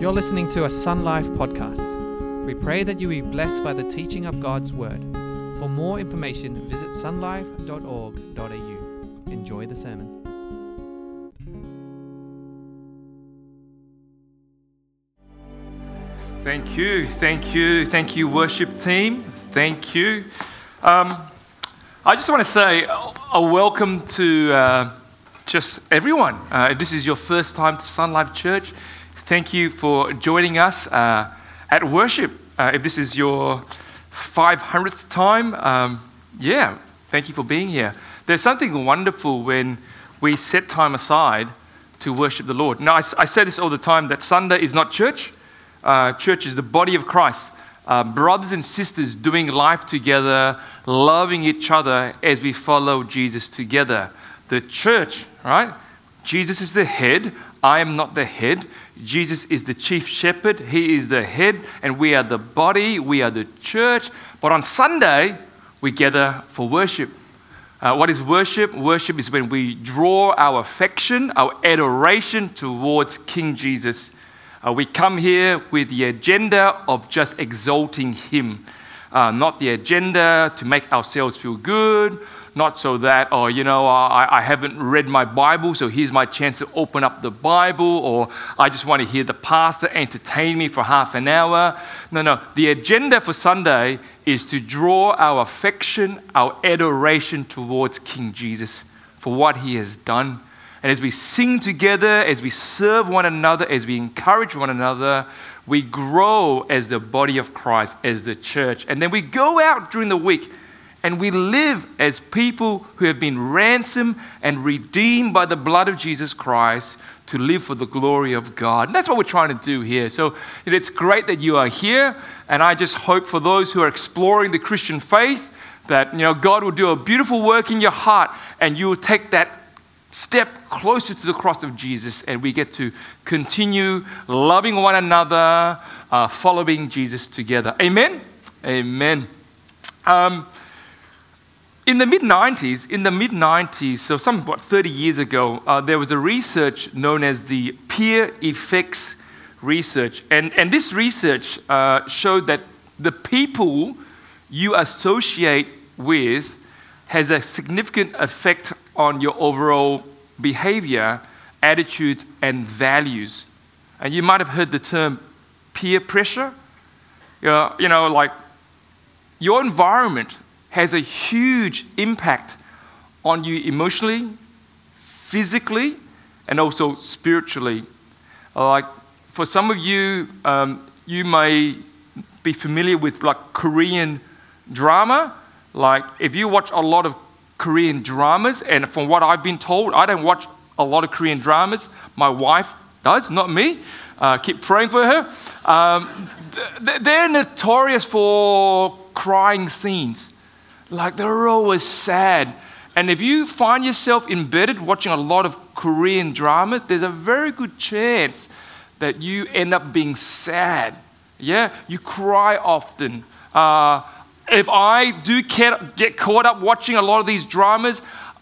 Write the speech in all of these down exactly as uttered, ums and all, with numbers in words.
You're listening to a Sun Life podcast. We pray that you be blessed by the teaching of God's Word. For more information, visit sunlife dot org dot a u. Enjoy the sermon. Thank you, thank you, thank you, worship team. Thank you. Um, I just want to say a, a welcome to uh, just everyone. Uh, if this is your first time to Sun Life Church, thank you for joining us uh, at worship. Uh, if this is your five hundredth time, um, yeah, thank you for being here. There's something wonderful when we set time aside to worship the Lord. Now, I, I say this all the time, that Sunday is not church. Uh, church is the body of Christ. Uh, brothers and sisters doing life together, loving each other as we follow Jesus together. The church, right? Jesus is the head. I am not the head. Jesus is the chief shepherd. He is the head, and we are the body. We are the church. But on Sunday, we gather for worship. Uh, what is worship? Worship is when we draw our affection, our adoration towards King Jesus. Uh, we come here with the agenda of just exalting Him, uh, not the agenda to make ourselves feel good, not so that, oh, you know, I, I haven't read my Bible, so here's my chance to open up the Bible, or I just want to hear the pastor entertain me for half an hour. No, no. The agenda for Sunday is to draw our affection, our adoration towards King Jesus for what He has done. And as we sing together, as we serve one another, as we encourage one another, we grow as the body of Christ, as the church. And then we go out during the week and we live as people who have been ransomed and redeemed by the blood of Jesus Christ to live for the glory of God. And that's what we're trying to do here. So it's great that you are here. And I just hope for those who are exploring the Christian faith that, you know, God will do a beautiful work in your heart and you will take that step closer to the cross of Jesus, and we get to continue loving one another, uh, following Jesus together. Amen? Amen. Um, in the mid nineties, in the mid nineties, so some, what, thirty years ago, uh, there was a research known as the peer effects research. And, and this research uh, showed that the people you associate with has a significant effect on your overall behavior, attitudes, and values. And you might have heard the term peer pressure. You know, you know, like your environment has a huge impact on you emotionally, physically, and also spiritually. Like for some of you, um, you may be familiar with like Korean drama. Like if you watch a lot of Korean dramas, and from what I've been told, I don't watch a lot of Korean dramas. My wife does, not me. Uh, keep praying for her. Um, th- they're notorious for crying scenes. Like they're always sad. And if you find yourself embedded watching a lot of Korean drama, there's a very good chance that you end up being sad. Yeah, you cry often. Uh, If I do get caught up watching a lot of these dramas,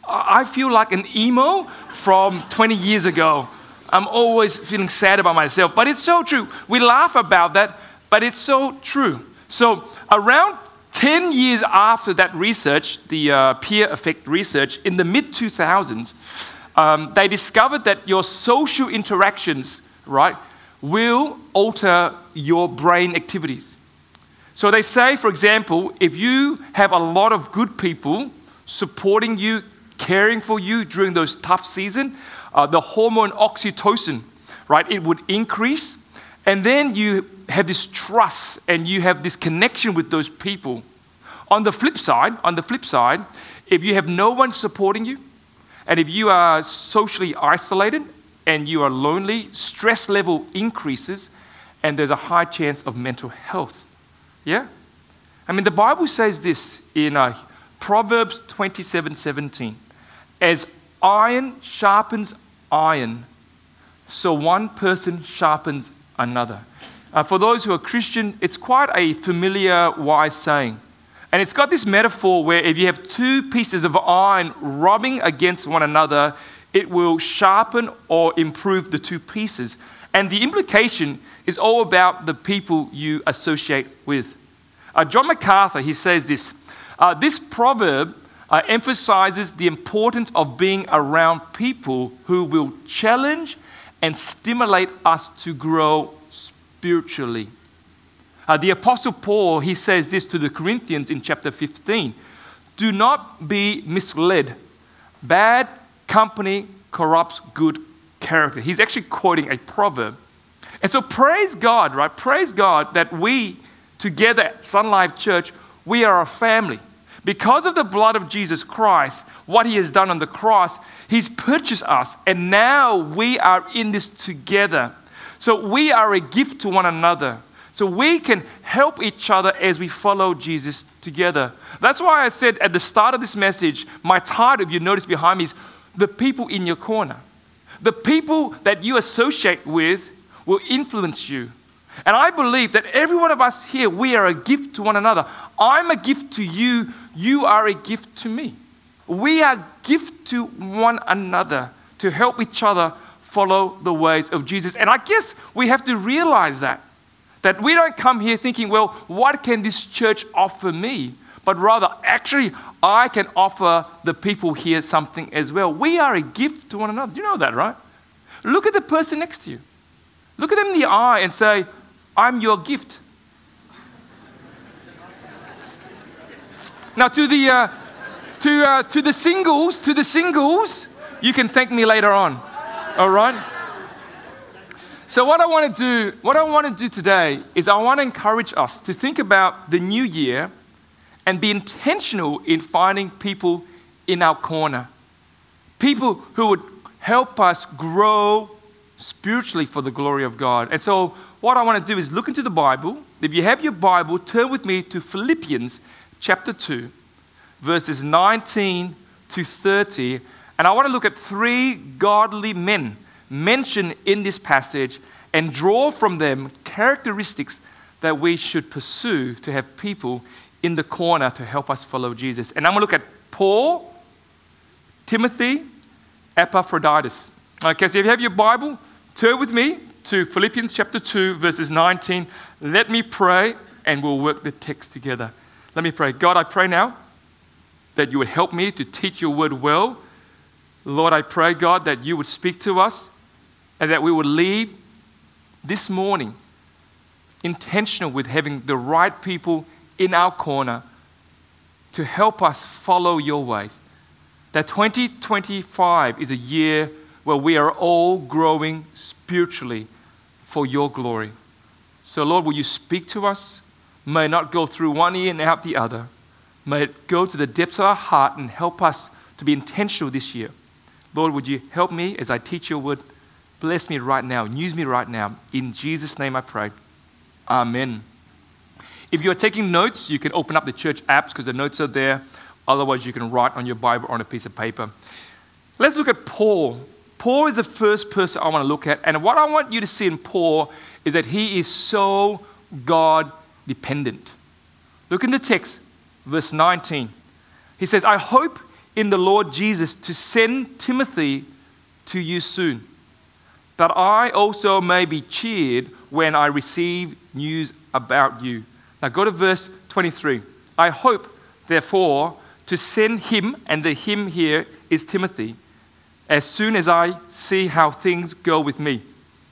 I feel like an emo from twenty years ago. I'm always feeling sad about myself, but it's so true. We laugh about that, but it's so true. So around ten years after that research, the uh, peer effect research, in the mid two thousands, um, they discovered that your social interactions, right, will alter your brain activities. So they say, for example, if you have a lot of good people supporting you, caring for you during those tough seasons, uh, the hormone oxytocin, right, it would increase. And then you have this trust and you have this connection with those people. On the flip side, on the flip side, if you have no one supporting you, and if you are socially isolated and you are lonely, stress level increases, and there's a high chance of mental health. Yeah? I mean, the Bible says this in uh, Proverbs twenty-seven seventeen. As iron sharpens iron, so one person sharpens another. Uh, for those who are Christian, it's quite a familiar, wise saying. And it's got this metaphor where if you have two pieces of iron rubbing against one another, it will sharpen or improve the two pieces. And the implication is all about the people you associate with. Uh, John MacArthur, he says this, uh, this proverb uh, emphasizes the importance of being around people who will challenge and stimulate us to grow spiritually. Uh, the Apostle Paul, he says this to the Corinthians in chapter fifteen. Do not be misled. Bad company corrupts good character. He's actually quoting a proverb. And so praise God, right? Praise God that we, together at Sun Life Church, we are a family. Because of the blood of Jesus Christ, what He has done on the cross, He's purchased us, and now we are in this together. So we are a gift to one another. So we can help each other as we follow Jesus together. That's why I said at the start of this message, my title, if you notice behind me, is the people in your corner. The people that you associate with will influence you. And I believe that every one of us here, we are a gift to one another. I'm a gift to you. You are a gift to me. We are a gift to one another to help each other follow the ways of Jesus. And I guess we have to realize that. That we don't come here thinking, well, what can this church offer me? But rather, actually, I can offer the people here something as well. We are a gift to one another. You know that, right? Look at the person next to you. Look at them in the eye and say, I'm your gift. Now, to the uh, to uh, to the singles, to the singles, you can thank me later on. All right. So what I want to do, what I want to do today is I want to encourage us to think about the new year and be intentional in finding people in our corner. People who would help us grow spiritually for the glory of God. And so what I want to do is look into the Bible. If you have your Bible, turn with me to Philippians chapter two, verses nineteen to thirty. And I want to look at three godly men mentioned in this passage and draw from them characteristics that we should pursue to have people in the corner to help us follow Jesus. And I'm going to look at Paul, Timothy, Epaphroditus. Okay, so if you have your Bible, turn with me to Philippians chapter two, verses nineteen. Let me pray and we'll work the text together. Let me pray. God, I pray now that you would help me to teach your word well. Lord, I pray, God, that you would speak to us and that we would leave this morning intentional with having the right people in our corner to help us follow your ways. That twenty twenty-five is a year where we are all growing spiritually for your glory. So, Lord, will you speak to us? May it not go through one ear and out the other. May it go to the depths of our heart and help us to be intentional this year. Lord, would you help me as I teach your word? Bless me right now. Use me right now. In Jesus' name I pray. Amen. If you're taking notes, you can open up the church apps because the notes are there. Otherwise, you can write on your Bible or on a piece of paper. Let's look at Paul. Paul is the first person I want to look at. And what I want you to see in Paul is that he is so God-dependent. Look in the text, verse nineteen. He says, I hope in the Lord Jesus to send Timothy to you soon, that I also may be cheered when I receive news about you. Now go to verse twenty-three. I hope, therefore, to send him, and the him here is Timothy, as soon as I see how things go with me.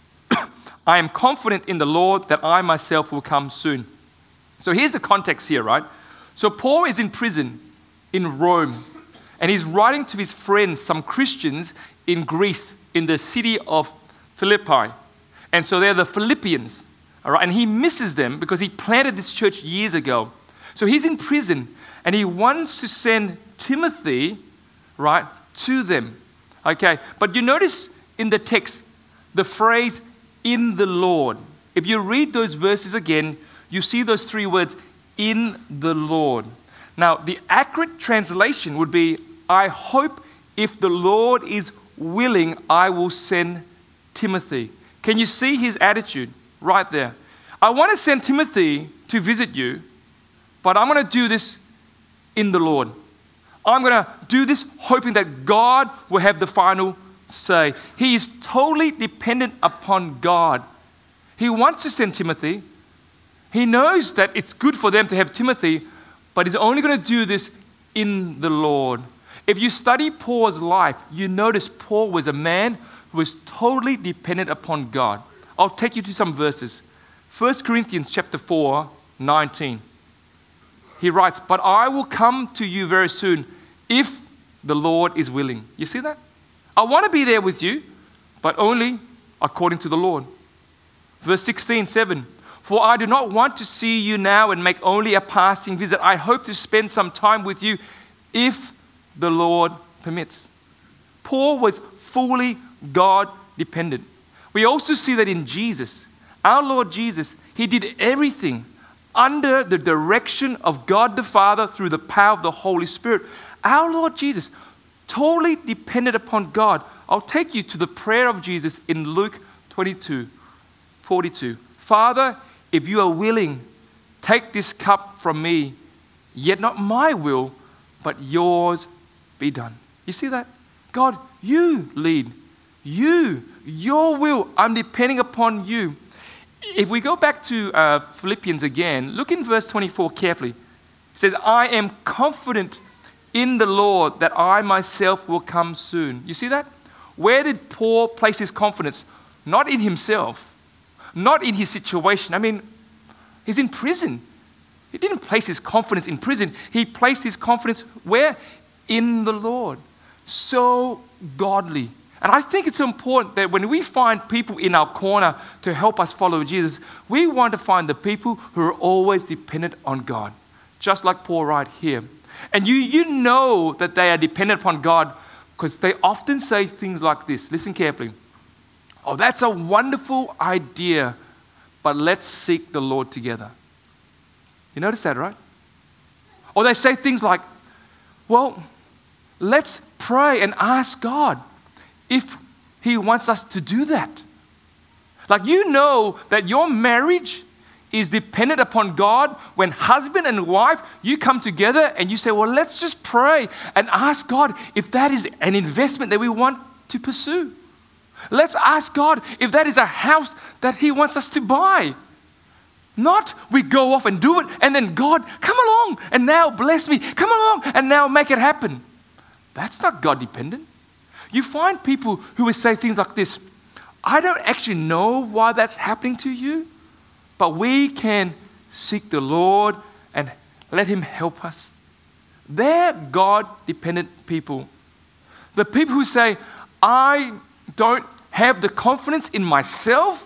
I am confident in the Lord that I myself will come soon. So here's the context here, right? So Paul is in prison in Rome, and he's writing to his friends, some Christians in Greece, in the city of Philippi. And so they're the Philippians, all right? And he misses them because he planted this church years ago. So he's in prison, and he wants to send Timothy, right, to them. Okay, but you notice in the text the phrase, in the Lord. If you read those verses again, you see those three words, in the Lord. Now, the accurate translation would be, I hope if the Lord is willing, I will send Timothy. Can you see his attitude right there? I want to send Timothy to visit you, but I'm going to do this in the Lord. I'm going to do this hoping that God will have the final say he is totally dependent upon God. He wants to send Timothy. He knows that it's good for them to have Timothy, but he's only going to do this in the Lord. If you study Paul's life, you notice Paul was a man who was totally dependent upon God. I'll take you to some verses. First Corinthians chapter four, nineteen. He writes, "But I will come to you very soon if the Lord is willing." You see that? I want to be there with you, but only according to the Lord. Verse sixteen, seven. "For I do not want to see you now and make only a passing visit. I hope to spend some time with you if the Lord permits." Paul was fully God dependent. We also see that in Jesus. Our Lord Jesus, he did everything under the direction of God the Father through the power of the Holy Spirit. Our Lord Jesus totally depended upon God. I'll take you to the prayer of Jesus in Luke twenty-two, forty-two. "Father, if you are willing, take this cup from me, yet not my will, but yours be done." You see that? God, you lead. You, your will, I'm depending upon you. If we go back to uh, Philippians again, look in verse twenty-four carefully. It says, "I am confident in the Lord that I myself will come soon." You see that? Where did Paul place his confidence? Not in himself, not in his situation. I mean, he's in prison. He didn't place his confidence in prison. He placed his confidence where? In the Lord. So godly. And I think it's important that when we find people in our corner to help us follow Jesus, we want to find the people who are always dependent on God. Just like Paul right here. And you, you know that they are dependent upon God because they often say things like this. Listen carefully. "Oh, that's a wonderful idea, but let's seek the Lord together." You notice that, right? Or they say things like, "Well, let's pray and ask God if he wants us to do that." Like, you know that your marriage is dependent upon God when husband and wife, you come together and you say, "Well, let's just pray and ask God if that is an investment that we want to pursue. Let's ask God if that is a house that he wants us to buy." Not we go off and do it and then God, come along and now bless me. Come along and now make it happen. That's not God dependent. You find people who will say things like this, "I don't actually know why that's happening to you, but we can seek the Lord and let him help us." They're God-dependent people. The people who say, "I don't have the confidence in myself,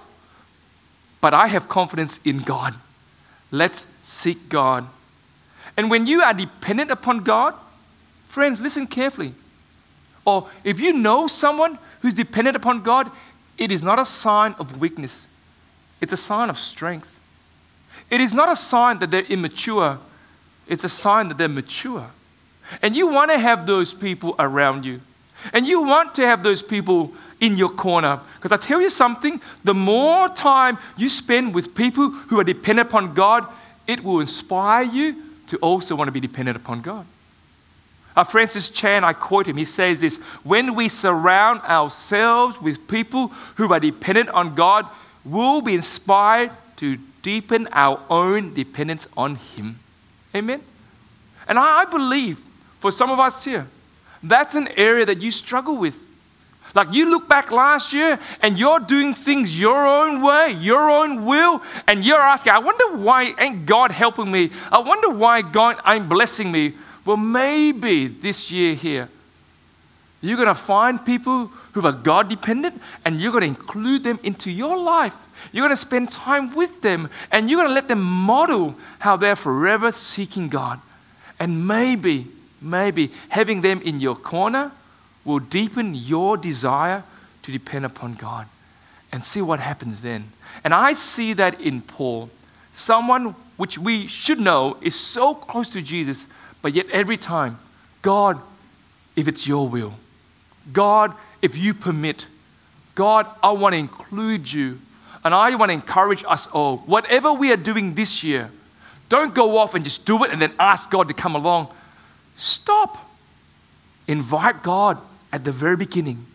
but I have confidence in God. Let's seek God." And when you are dependent upon God, friends, listen carefully. Or if you know someone who's dependent upon God, it is not a sign of weakness. It's a sign of strength. It is not a sign that they're immature. It's a sign that they're mature. And you want to have those people around you. And you want to have those people in your corner. Because I tell you something, the more time you spend with people who are dependent upon God, it will inspire you to also want to be dependent upon God. Uh, Francis Chan, I quote him, he says this, "When we surround ourselves with people who are dependent on God, we'll be inspired to deepen our own dependence on him." Amen? And I, I believe for some of us here, that's an area that you struggle with. Like, you look back last year and you're doing things your own way, your own will, and you're asking, "I wonder why ain't God helping me? I wonder why God ain't blessing me." Well, maybe this year here, you're going to find people who are God dependent and you're going to include them into your life. You're going to spend time with them and you're going to let them model how they're forever seeking God. And maybe, maybe having them in your corner will deepen your desire to depend upon God. And see what happens then. And I see that in Paul, someone which we should know is so close to Jesus, but yet every time, "God, if it's your will. God, if you permit. God, I want to include you. And I want to encourage us all. Whatever we are doing this year, don't go off and just do it and then ask God to come along. Stop. Invite God at the very beginning.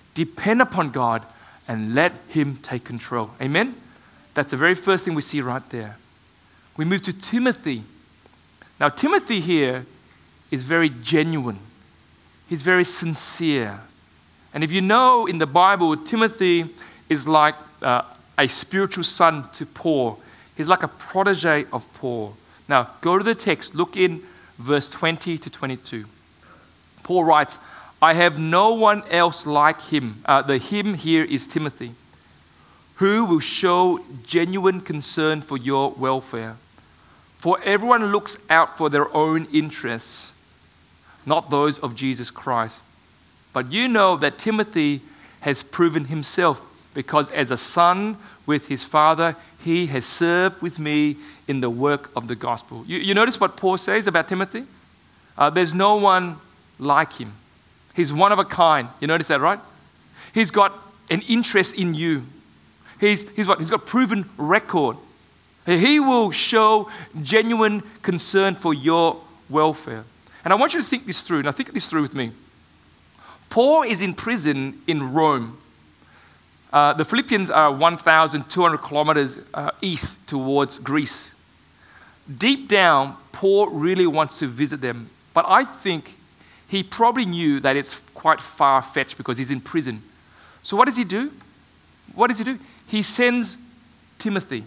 depend upon God, and let Him take control. Amen? That's the very first thing we see right there. We move to Timothy. Now, Timothy here is very genuine. He's very sincere. And if you know in the Bible, Timothy is like uh, a spiritual son to Paul. He's like a protege of Paul. Now, go to the text. Look in verse twenty to twenty-two. Paul writes, I have no one else like him. Uh, the him here is Timothy, who will show genuine concern for your welfare. For everyone looks out for their own interests, not those of Jesus Christ. But you know that Timothy has proven himself, because as a son with his father, he has served with me in the work of the gospel. You, you notice what Paul says about Timothy? Uh, there's no one like him. He's one of a kind. You notice that, right? He's got an interest in you. He's, he's what? He's got proven record. He will show genuine concern for your welfare. And I want you to think this through. Now think this through with me. Paul is in prison in Rome. Uh, the Philippians are one thousand two hundred kilometers uh, east towards Greece. Deep down, Paul really wants to visit them. But I think he probably knew that it's quite far-fetched because he's in prison. So what does he do? What does he do? He sends Timothy,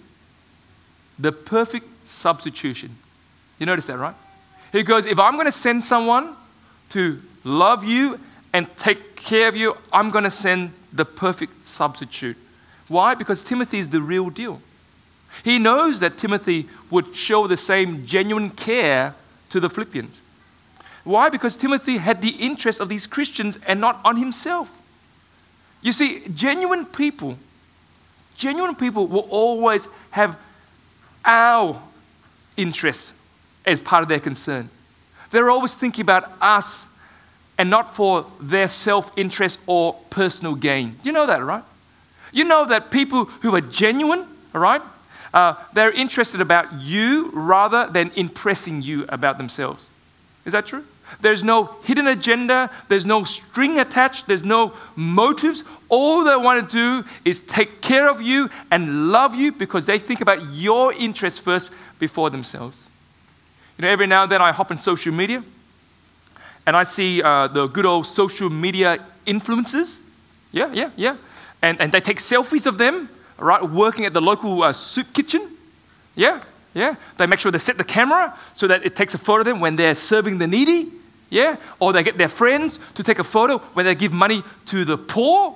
the perfect substitution. You notice that, right? He goes, if I'm going to send someone to love you and take care of you, I'm going to send the perfect substitute. Why? Because Timothy is the real deal. He knows that Timothy would show the same genuine care to the Philippians. Why? Because Timothy had the interest of these Christians and not on himself. You see, genuine people, genuine people will always have our interests as part of their concern. They're always thinking about us and not for their self-interest or personal gain. You know that, right? You know that people who are genuine, all right, uh, they're interested about you rather than impressing you about themselves. Is that true? There's no hidden agenda. There's no string attached. There's no motives. All they want to do is take care of you and love you because they think about your interests first before themselves. You know, every now and then I hop on social media and I see uh, the good old social media influencers. Yeah, yeah, yeah. And, and they take selfies of them, right, working at the local uh, soup kitchen. Yeah, yeah. They make sure they set the camera so that it takes a photo of them when they're serving the needy. Yeah. Or they get their friends to take a photo when they give money to the poor.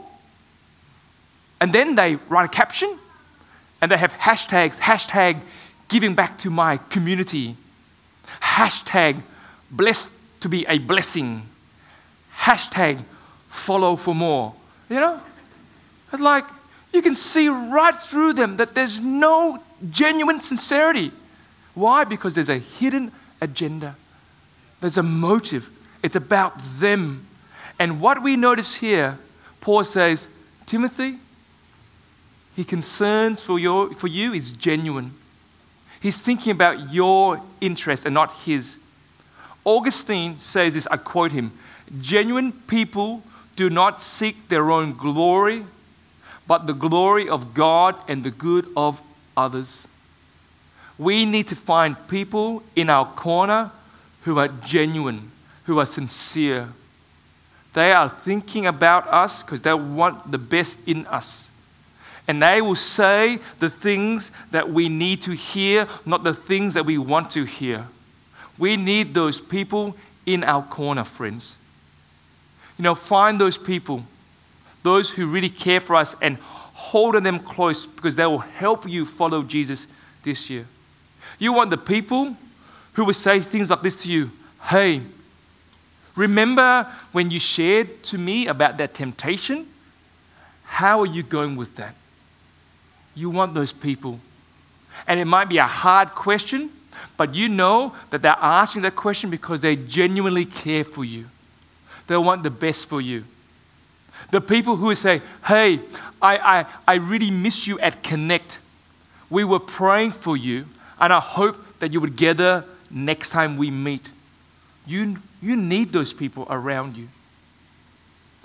And then they write a caption and they have hashtags, hashtag giving back to my community. Hashtag blessed to be a blessing. Hashtag follow for more. You know? It's like you can see right through them that there's no genuine sincerity. Why? Because there's a hidden agenda. There's a motive. It's about them. And what we notice here, Paul says, Timothy, he concerns for, your, for you is genuine. He's thinking about your interest and not his. Augustine says this, I quote him, genuine people do not seek their own glory, but the glory of God and the good of others. We need to find people in our corner who are genuine, who are sincere. They are thinking about us because they want the best in us. And they will say the things that we need to hear, not the things that we want to hear. We need those people in our corner, friends. You know, find those people, those who really care for us, and hold on them close because they will help you follow Jesus this year. You want the people who will say things like this to you. Hey, remember when you shared to me about that temptation? How are you going with that? You want those people. And it might be a hard question, but you know that they're asking that question because they genuinely care for you. They want the best for you. The people who say, hey, I, I, I really miss you at Connect. We were praying for you, and I hope that you would gather next time we meet. You, you need those people around you.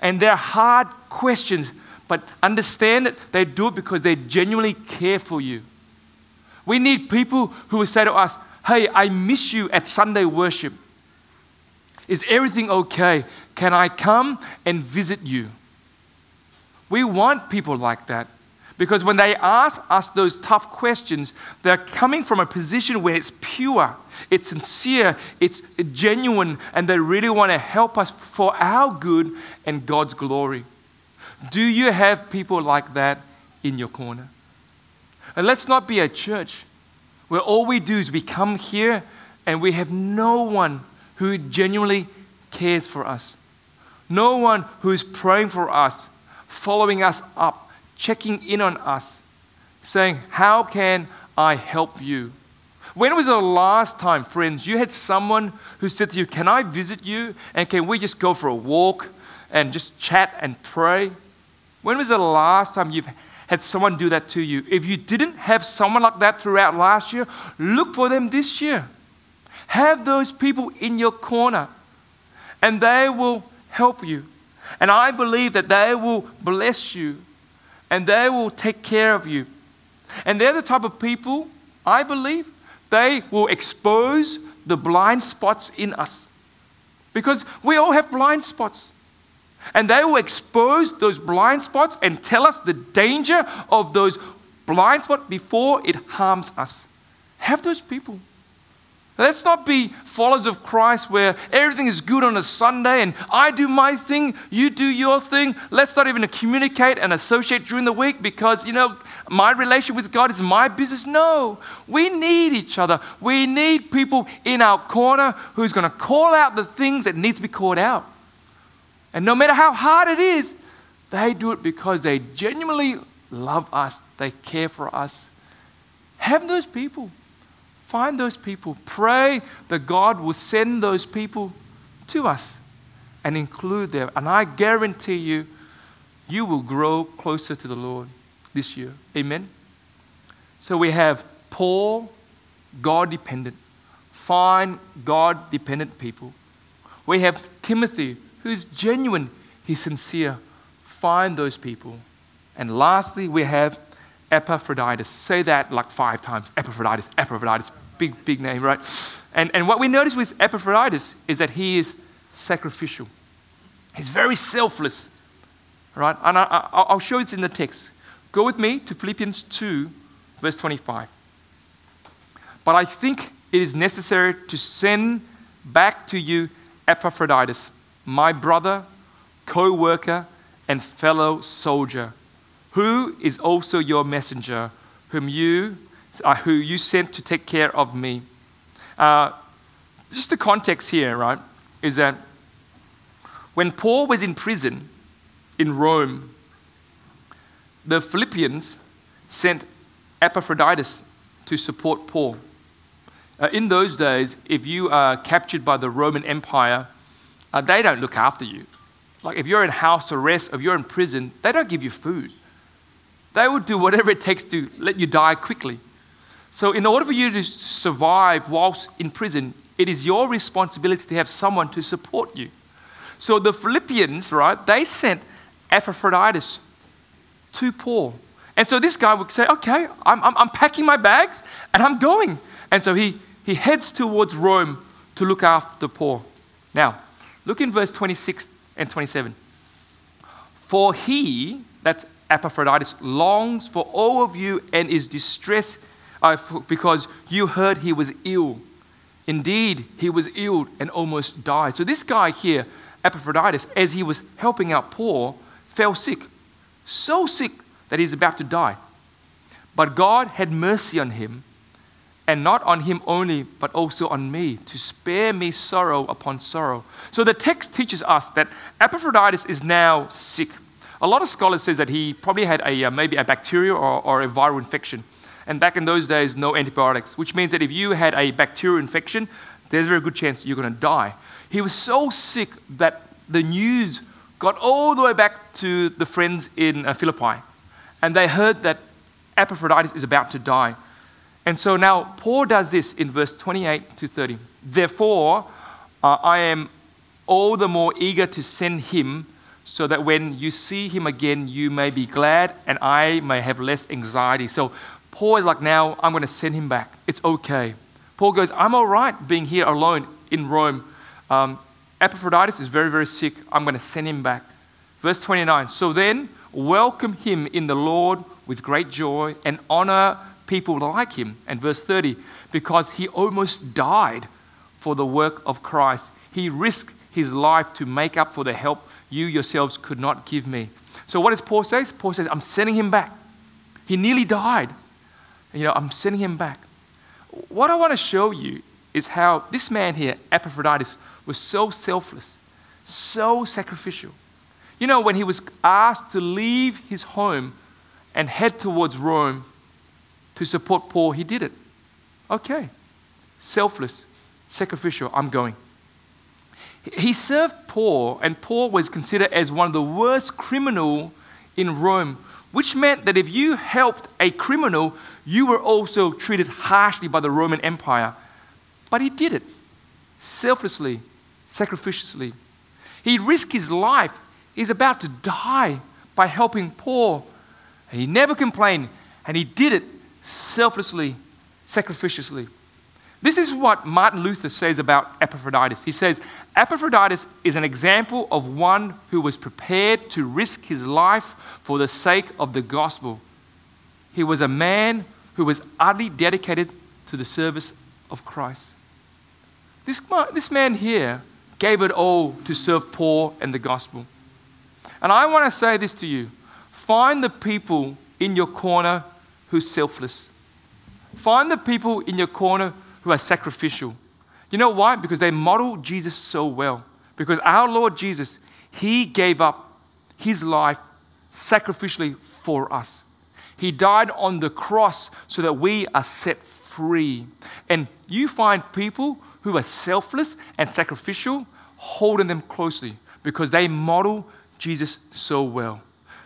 And they're hard questions, but understand that they do it because they genuinely care for you. We need people who will say to us, hey, I miss you at Sunday worship. Is everything okay? Can I come and visit you? We want people like that. Because when they ask us those tough questions, they're coming from a position where it's pure, it's sincere, it's genuine, and they really want to help us for our good and God's glory. Do you have people like that in your corner? And let's not be a church where all we do is we come here and we have no one who genuinely cares for us. No one who is praying for us, following us up, checking in on us, saying, how can I help you? When was the last time, friends, you had someone who said to you, can I visit you? And can we just go for a walk and just chat and pray? When was the last time you've had someone do that to you? If you didn't have someone like that throughout last year, look for them this year. Have those people in your corner, and they will help you. And I believe that they will bless you, and they will take care of you. And they're the type of people, I believe, they will expose the blind spots in us. Because we all have blind spots. And they will expose those blind spots and tell us the danger of those blind spots before it harms us. Have those people. Let's not be followers of Christ where everything is good on a Sunday and I do my thing, you do your thing. Let's not even communicate and associate during the week because, you know, my relation with God is my business. No, we need each other. We need people in our corner who's going to call out the things that need to be called out. And no matter how hard it is, they do it because they genuinely love us. They care for us. Have those people. Find those people. Pray that God will send those people to us and include them. And I guarantee you, you will grow closer to the Lord this year. Amen? So we have poor, God-dependent. Find God-dependent people. We have Timothy, who's genuine. He's sincere. Find those people. And lastly, we have Epaphroditus. Say that like five times. Epaphroditus, Epaphroditus. Big, big name, right? And, and what we notice with Epaphroditus is that he is sacrificial. He's very selfless, right? And I, I, I'll show it in the text. Go with me to Philippians two, verse twenty-five. But I think it is necessary to send back to you Epaphroditus, my brother, co-worker, and fellow soldier, who is also your messenger, whom you Uh, who you sent to take care of me. Uh, just the context here, right, is that when Paul was in prison in Rome, the Philippians sent Epaphroditus to support Paul. Uh, in those days, if you are captured by the Roman Empire, uh, they don't look after you. Like if you're in house arrest, if you're in prison, they don't give you food. They will do whatever it takes to let you die quickly. So in order for you to survive whilst in prison, it is your responsibility to have someone to support you. So the Philippians, right, they sent Epaphroditus to Paul. And so this guy would say, okay, I'm, I'm, I'm packing my bags and I'm going. And so he, he heads towards Rome to look after Paul. Now, look in verse twenty-six and twenty-seven. For he, that's Epaphroditus, longs for all of you and is distressed Uh, because you heard he was ill. Indeed, he was ill and almost died. So this guy here, Epaphroditus, as he was helping out Paul, fell sick. So sick that he's about to die. But God had mercy on him, and not on him only, but also on me, to spare me sorrow upon sorrow. So the text teaches us that Epaphroditus is now sick. A lot of scholars say that he probably had a uh, maybe a bacteria or, or a viral infection. And back in those days, no antibiotics, which means that if you had a bacterial infection, there's a very good chance you're going to die. He was so sick that the news got all the way back to the friends in uh, Philippi. And they heard that Epaphroditus is about to die. And so now Paul does this in verse twenty-eight to thirty. Therefore, uh, I am all the more eager to send him so that when you see him again, you may be glad and I may have less anxiety. So Paul is like, now I'm going to send him back. It's okay. Paul goes, I'm all right being here alone in Rome. Um, Epaphroditus is very, very sick. I'm going to send him back. Verse twenty-nine, so then welcome him in the Lord with great joy and honor people like him. And verse thirty, because he almost died for the work of Christ. He risked his life to make up for the help you yourselves could not give me. So what does Paul say? Paul says, I'm sending him back. He nearly died. You know, I'm sending him back. What I want to show you is how this man here, Epaphroditus, was so selfless, so sacrificial. You know, when he was asked to leave his home and head towards Rome to support Paul, he did it. Okay, selfless, sacrificial, I'm going. He served Paul, and Paul was considered as one of the worst criminals in Rome, which meant that if you helped a criminal, you were also treated harshly by the Roman Empire. But he did it selflessly, sacrificially. He risked his life. He's about to die by helping Paul. And he never complained, and he did it selflessly, sacrificially. This is what Martin Luther says about Epaphroditus. He says, Epaphroditus is an example of one who was prepared to risk his life for the sake of the gospel. He was a man who was utterly dedicated to the service of Christ. This, this man here gave it all to serve Paul and the gospel. And I want to say this to you. Find the people in your corner who's selfless. Find the people in your corner who are sacrificial. You know why? Because they model Jesus so well. Because our Lord Jesus, he gave up his life sacrificially for us. He died on the cross so that we are set free. And you find people who are selfless and sacrificial, holding them closely because they model Jesus so well.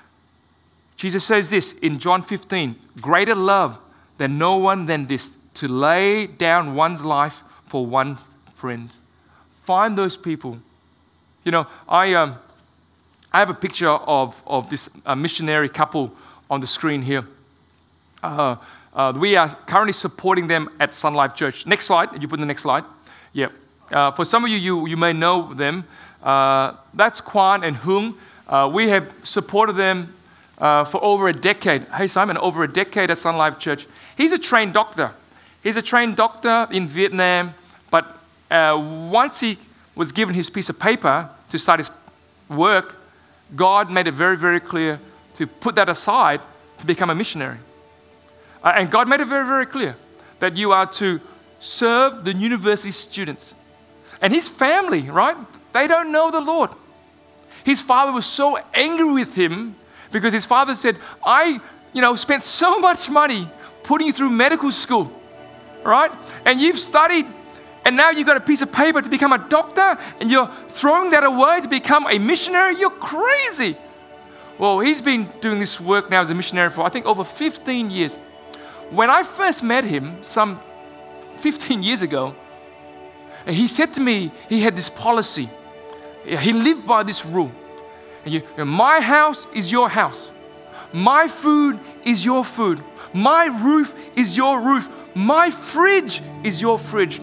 Jesus says this in John fifteen, greater love than no one than this, to lay down one's life for one's friends. Find those people. You know, I um, I have a picture of, of this uh, missionary couple on the screen here. Uh, uh, we are currently supporting them at Sun Life Church. Next slide. You put in the next slide. Yeah. Uh, for some of you, you, you may know them. Uh, that's Kwan and Hung. Uh, we have supported them uh, for over a decade. Hey, Simon, over a decade at Sun Life Church. He's a trained doctor. He's a trained doctor in Vietnam, but uh, once he was given his piece of paper to start his work, God made it very, very clear to put that aside to become a missionary. Uh, and God made it very, very clear that you are to serve the university students. And his family, right? They don't know the Lord. His father was so angry with him because his father said, I, you know, spent so much money putting you through medical school, right? And you've studied, and now you've got a piece of paper to become a doctor, and you're throwing that away to become a missionary? You're crazy. Well, he's been doing this work now as a missionary for, I think, over fifteen years. When I first met him, some fifteen years ago, he said to me, he had this policy. He lived by this rule. You, my house is your house. My food is your food. My roof is your roof. My fridge is your fridge.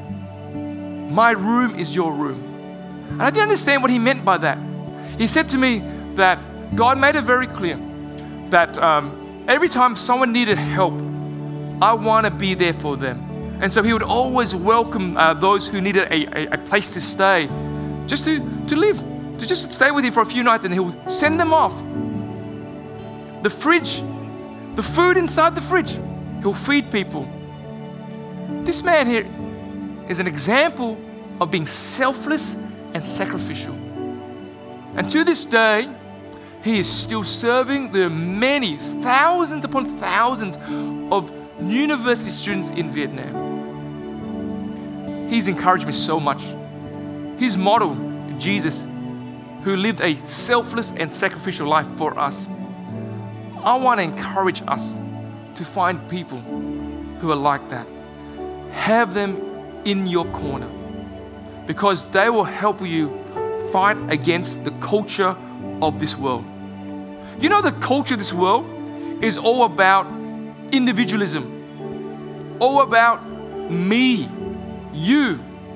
My room is your room. And I didn't understand what he meant by that. He said to me that God made it very clear that um, every time someone needed help, I want to be there for them. And so he would always welcome uh, those who needed a, a, a place to stay, just to, to live, to just stay with him for a few nights, and he would send them off. The fridge, the food inside the fridge, he'll feed people. This man here is an example of being selfless and sacrificial. And to this day, he is still serving the many, thousands upon thousands of university students in Vietnam. He's encouraged me so much. His model, Jesus, who lived a selfless and sacrificial life for us. I want to encourage us to find people who are like that. Have them in your corner because they will help you fight against the culture of this world. You know, the culture of this world is all about individualism, all about me, you.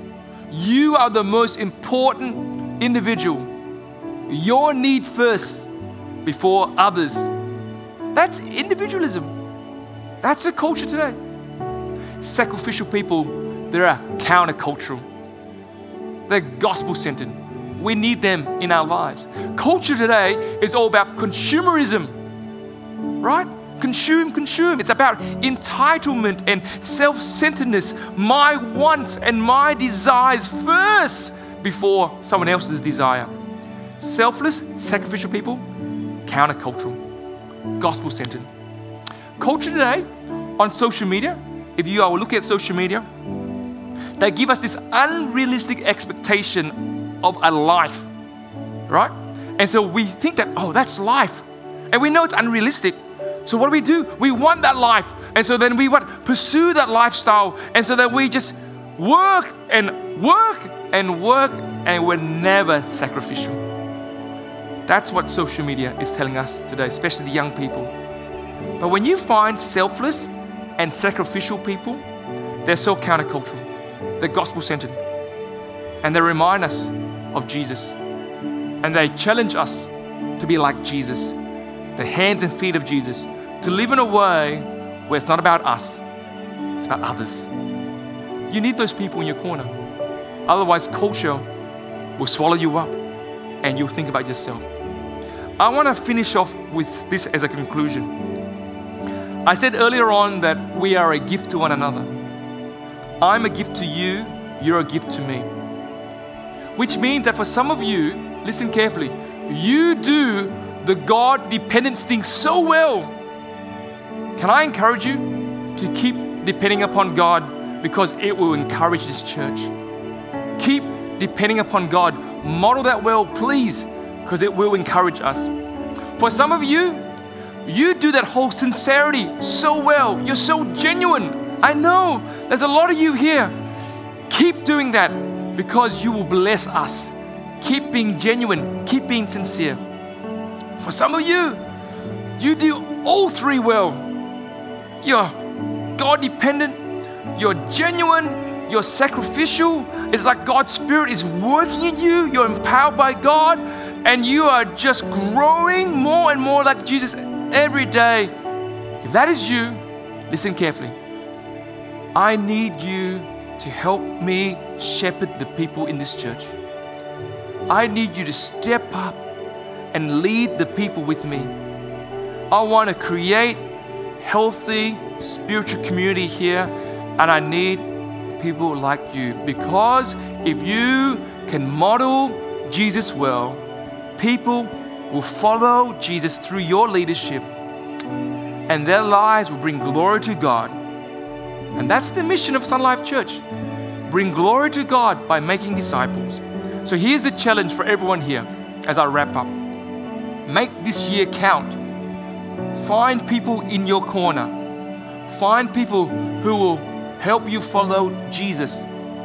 You are the most important individual. Your need first before others. That's individualism. That's the culture today. Sacrificial people, they're countercultural. They're gospel-centered. We need them in our lives. Culture today is all about consumerism, right? Consume, consume. It's about entitlement and self-centeredness. My wants and my desires first before someone else's desire. Selfless, sacrificial people, countercultural, gospel-centered. Culture today on social media, if you are looking at social media, they give us this unrealistic expectation of a life, right? And so we think that, oh, that's life. And we know it's unrealistic. So what do we do? We want that life. And so then we what? Pursue that lifestyle. And so that we just work and work and work and we're never sacrificial. That's what social media is telling us today, especially the young people. But when you find selfless and sacrificial people, they're so countercultural. They're gospel-centered. And they remind us of Jesus. And they challenge us to be like Jesus, the hands and feet of Jesus, to live in a way where it's not about us, it's about others. You need those people in your corner. Otherwise, culture will swallow you up and you'll think about yourself. I want to finish off with this as a conclusion. I said earlier on that we are a gift to one another. I'm a gift to you, you're a gift to me. Which means that for some of you, listen carefully, you do the God dependence thing so well. Can I encourage you to keep depending upon God because it will encourage this church? Keep depending upon God. Model that well, please, because it will encourage us. For some of you, you do that whole sincerity so well. You're so genuine. I know there's a lot of you here. Keep doing that because you will bless us. Keep being genuine. Keep being sincere. For some of you, you do all three well. You're God dependent. You're genuine. You're sacrificial. It's like God's Spirit is working in you. You're empowered by God. And you are just growing more and more like Jesus every day. If that is you, listen carefully. I need you to help me shepherd the people in this church. I need you to step up and lead the people with me. I want to create healthy spiritual community here, and I need people like you, because if you can model Jesus well, people will follow Jesus through your leadership, and their lives will bring glory to God. And that's the mission of Sun Life Church. Bring glory to God by making disciples. So here's the challenge for everyone here as I wrap up. Make this year count. Find people in your corner. Find people who will help you follow Jesus.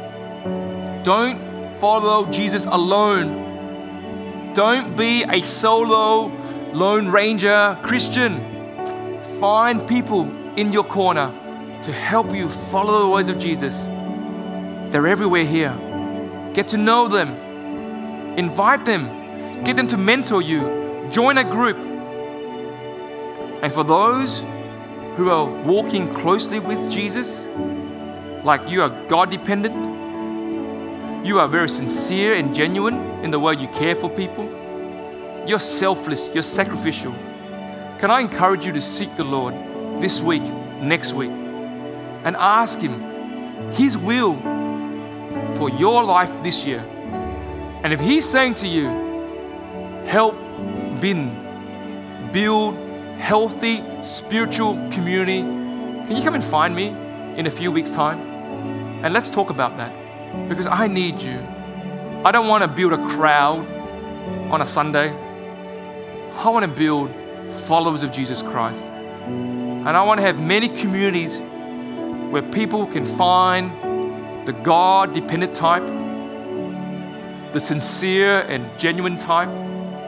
Don't follow Jesus alone. Don't be a solo Lone Ranger Christian. Find people in your corner to help you follow the ways of Jesus. They're everywhere here. Get to know them. Invite them. Get them to mentor you. Join a group. And for those who are walking closely with Jesus, like you are God dependent, you are very sincere and genuine in the way you care for people, you're selfless, you're sacrificial. Can I encourage you to seek the Lord this week, next week, and ask Him His will for your life this year? And if He's saying to you, help bin, build healthy spiritual community, can you come and find me in a few weeks' time? And let's talk about that, because I need you. I don't want to build a crowd on a Sunday. I want to build followers of Jesus Christ. And I want to have many communities where people can find the God-dependent type, the sincere and genuine type,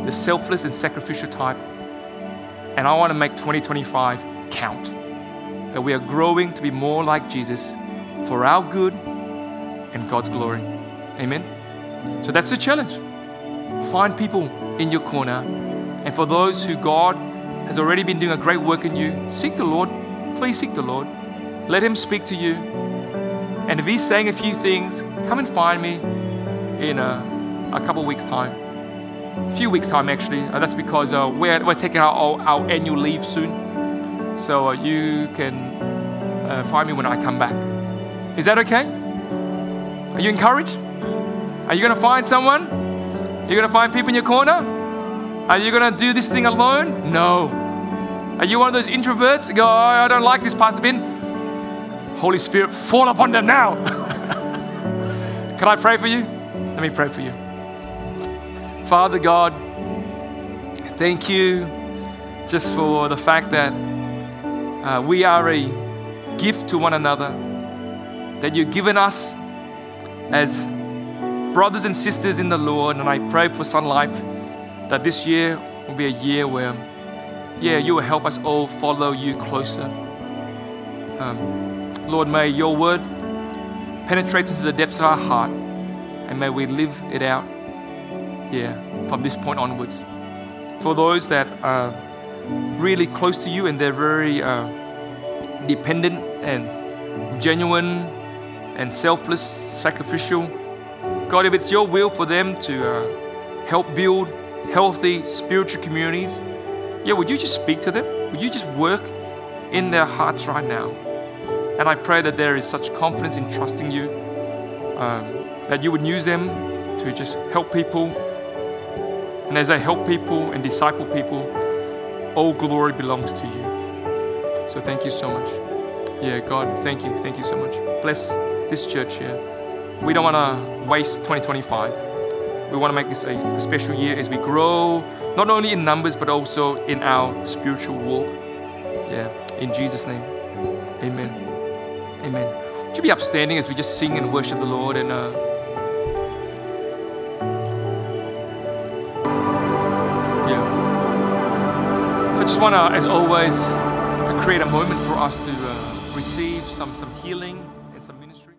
the selfless and sacrificial type. And I want to make twenty twenty-five count. That we are growing to be more like Jesus for our good and God's glory. Amen. So that's the challenge. Find people in your corner. And for those who God has already been doing a great work in you, seek the Lord. Please seek the Lord. Let Him speak to you. And if He's saying a few things, come and find me in a, a couple of weeks' time. A few weeks' time, actually. Uh, that's because uh, we're, we're taking our, our annual leave soon. So uh, you can uh, find me when I come back. Is that okay? Are you encouraged? Are you going to find someone? You're going to find people in your corner? Are you going to do this thing alone? No. Are you one of those introverts? Go, oh, I don't like this, Pastor Ben. Holy Spirit, fall upon them now. Can I pray for you? Let me pray for you. Father God, thank you just for the fact that uh, we are a gift to one another, that you've given us as brothers and sisters in the Lord. And I pray for Sun Life that this year will be a year where, yeah, you will help us all follow you closer. Um, Lord, may your word penetrate into the depths of our heart, and may we live it out, yeah, from this point onwards. For those that are really close to you and they're very uh, dependent and genuine and selfless, sacrificial, God, if it's your will for them to uh, help build healthy spiritual communities, yeah, would you just speak to them? Would you just work in their hearts right now? And I pray that there is such confidence in trusting you, um, that you would use them to just help people. And as they help people and disciple people, all glory belongs to you. So thank you so much. Yeah, God, thank you. Thank you so much. Bless this church here. We don't want to waste twenty twenty-five. We want to make this a, a special year as we grow, not only in numbers, but also in our spiritual walk. Yeah, in Jesus' name, amen. Amen. Would you be upstanding as we just sing and worship the Lord? And uh, yeah, I just want to, as always, create a moment for us to uh, receive some some healing and some ministry.